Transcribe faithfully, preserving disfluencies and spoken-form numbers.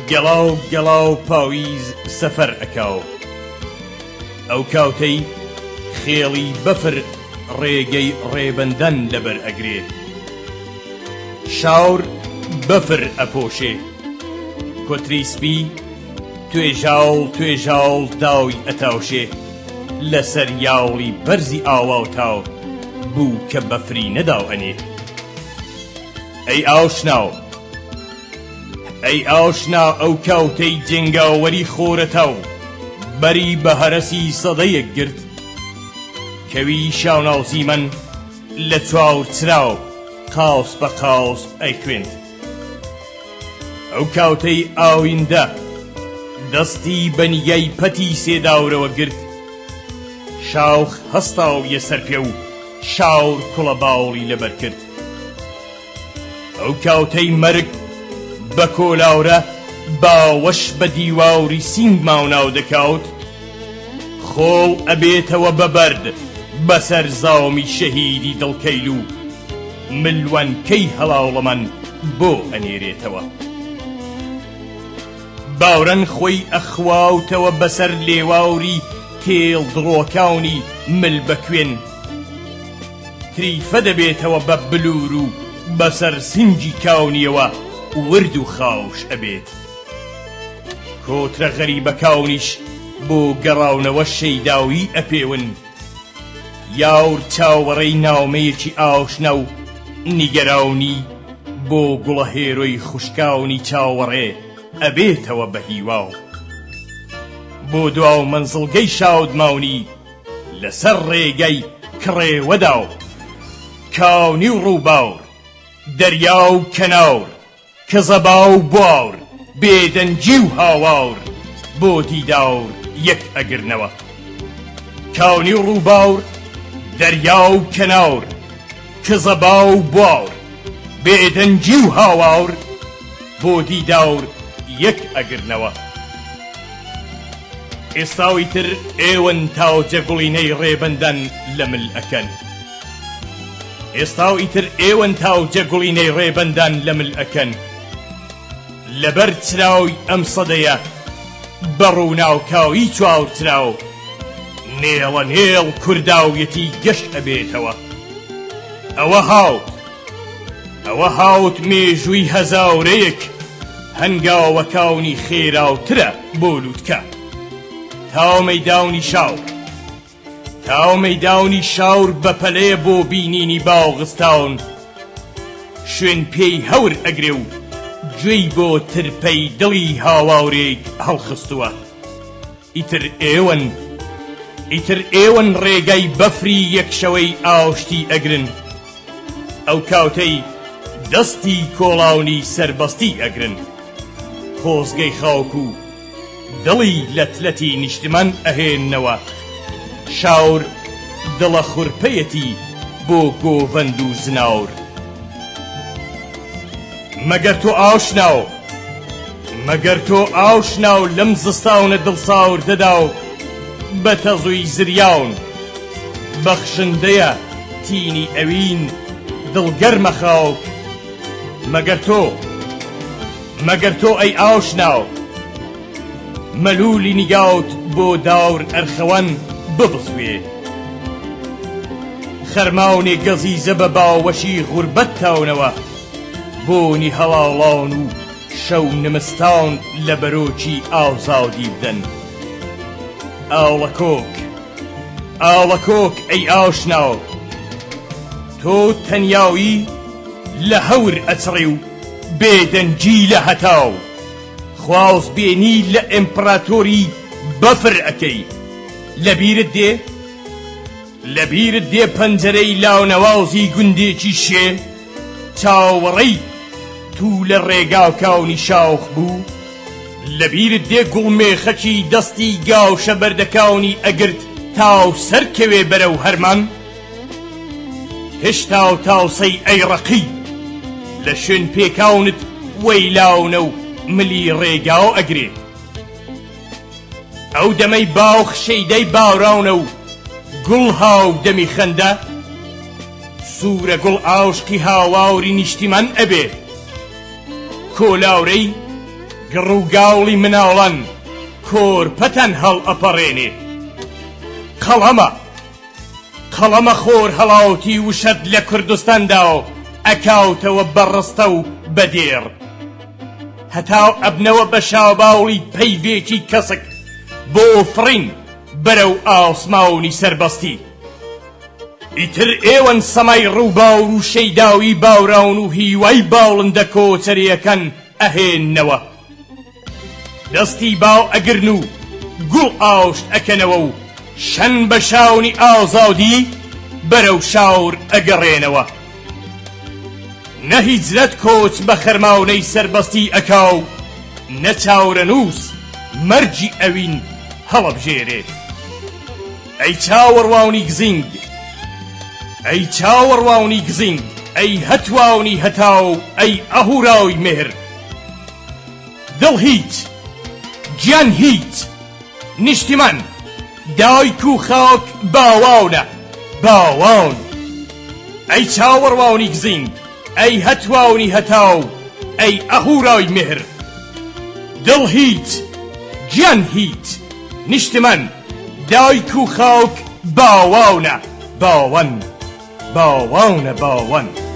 گەڵاو گەڵاو پاویز سەفەر ئەکاو ئەو کاوتەی خێڵی بەفر ڕێگەی ڕێبەندەن لەبەر ئەگرێ شاور بەفر ئەپۆشێ کۆتری سپی توێژاوڵ توێژاوڵ داوی ئەتاوشێ لەسەر یاوڵی بەرزی ئاوا و تاو بوو کە بەفری نەداو ئەنێ ئەی ئاشناو ئەی ئاشنا ئەو کاوتەی جێنگاوەری خۆرەتاو بەری بە هەرەسی سەدەیەک گرت کەوی شاوناوزی من لە چاور چراو قاوس بە قاوس ئەیکوێند ئەو کاوتەی ئاویندە دەستی بەنیگەی پەتی سێداورەوە گرت شاوخ هەستاو یەسەر پێ و شاور کوڵە باوڵی لەبەر کرد ئەو کاوتەی مەرگ بە کۆلاورە باوەش بە دیواوری سینگ ماوناو دەکاوت خۆڵ ئەبێتەوە بەبەرد بەسەر زاومی شەهیدی دڵکەیل و ملوەنکەی هەڵاوڵەمەن بۆ ئەنێرێتەوە باورەن خۆی ئەخواوتەوە بەسەر لێواوری کێڵ دڕۆکاونی مل بەکوێن تریفە دەبێتەوە بە بلور و بەسەر سنگی کاونیەوە ورد و خاوش ئەبێت کۆترە غەریبە کاونیش بۆ گەڕاونەوە شەیداوی ئەپێون یاور چاوەڕێی ناومەیەکی ئاشنا و نیگەراونی بۆ گوڵە هێرۆی خوشکاونی چاوەڕێ ئەبێتەوە بە هیواو بۆ دواو مەنزڵگەی شاودماونی لەسەر ڕێگەی کڕێوەداو کاونی و ڕووباور دەریا و کەناور کەزەبا و بواور بێدەنجی و هاواور بۆ دیداور یەک ئەگرنەوە کاونی و ڕووباور دەریا و کەناور کەزەبا و بواور بێدەنجی و هاواور بۆ دیداور یەک ئەگرنەوە ئێستاوی تر ئێوەن تاوجە گوڵینەی ڕێبەندەن لە مل ئەکەن ئێستاوی تر ئێوەن تاوجە گوڵینەی ڕێبەندەن لە مل ئەکەن لەبەر چراوی ئەم سەدەیە بەڕوو ناوکاوی چاور چراو نێڵە نێڵ کورداویەتی گەشت ئەبێتەوە ئەوە هاوت ئەوە هاوت مێژووی هەزاورەیەک هەنگاوەکاونی خێراوترە بۆ لووتکە تاو مەیداونی شاور تاو مەیداونی شاور بەپەلەیە بۆ بینینی باوغستاون شوێن پێی هەور ئەگرێ و گوێی بۆ ترپەی دڵی هاواورێک هەڵخستووە ئیتر ئێوەن ئیتر ئێوەن ڕێگەی بەفری یەکشەوەی ئاشتی ئەگرن ئەو کاوتەی دەستی کۆڵاونی سەربەستی ئەگرن خۆزگەی خاوک و دڵی لەتلەتی نیشتمان ئەهێننەوە شاور دڵە خوڕپەیەتی بۆ گۆڤەند و زناور مەگەر تۆ ئاشناو مەگەر تۆ ئاشناو لەم زستاونە دڵساور دەدا و بە تەزووی زریاون بەخشندەیە تینی ئەوین دڵگەرمە خاوک مەگەر تۆ مەگەر تۆ ئەی ئاشناو مەلولی نیگاوت بۆ داور ئەرخەوەن ببزوێ خەرماونێ گەزیزە بە باوەشی غوربەت تاونەوە بۆنی هەڵاڵان و شەو نمستان لە بەرۆکی ئاوزاودی بدەن ئاوڵە کۆک ئاوڵە کۆک ئەی ئاشناو تۆ تەنیاوی لە هەور ئەچڕی و بێدەنجی لە هەتاو خواوز بێنی لە ئیمپراتۆری بەفر ئەکەی لەبیرت دێ لەبیرت دێ پەنجەرەی لاونەوازی گوندێکی شێ چاوەڕەی تو لە ڕێگاوکاونی شاوخ بوو لەبیرت دێ گوڵمێخەکی دەستی گاوشە بەردەکاونی ئەگرت تاو سەرکەوێ بەرەو هەرمان هێشتا و تاوسەی ئەیڕەقی لە شوێن پێکاونت وەیلاونە و ملی ڕێگاو ئەگرێ ئەو دەمەی باوخ شەیدەی باوراونە و گوڵ هاو دەمی خەندە سوورە گوڵ ئاشکی هاواوری نیشتیمان ئەبێ کۆلاورەی گڕوگاوڵی مناوڵان کۆرپەتان هەڵ ئەپەڕێنێ. قەڵەمە قەڵەمە خۆر هەڵاوتی وشەد لە کوردستاندا و ئەکاوتەوە بەڕستە و بەدێر، هەتاو ئەبنەوە بە شاوباوڵی پەیڤێکی کەسک بۆ فڕین بەرەو ئاسماونی سەربەستی. ئیتر ئێوەن سەمای ڕووباوڕ و شەیداوی باوراون و هیوای باوڵندە کۆچەریەکان ئەهێننەوە، دەستی باو ئەگرن و گوڵ ئاوشت ئەکەنەوە و شەن بە شاونی ئازادی بەرەو شاور ئەگەڕێنەوە. نە هیجرەت کۆچ بە خەرماونەی سەربەستی ئەکاو، نە چاورەنووس مەرجی ئەوین هەڵەبژێرێ. ئەی چاوەڕواونی گزینگ، ئەی چاوەڕواونی گزینگ، ئەی هەتواونی هەتاو، ئەی ئەهوراوی مێر. دڵ هیچ، گیان هیچ، نیشتیمان دایک و خاک باواونە باواون. ئەی چاوەڕواونی گزینگ، ئەی هەتواونی هەتاو، ئەی ئەهوراوی مێر. دڵ هیچ، گیان هیچ، نیشتیمان دایک و خاک باواونە باوان باواونە باوان.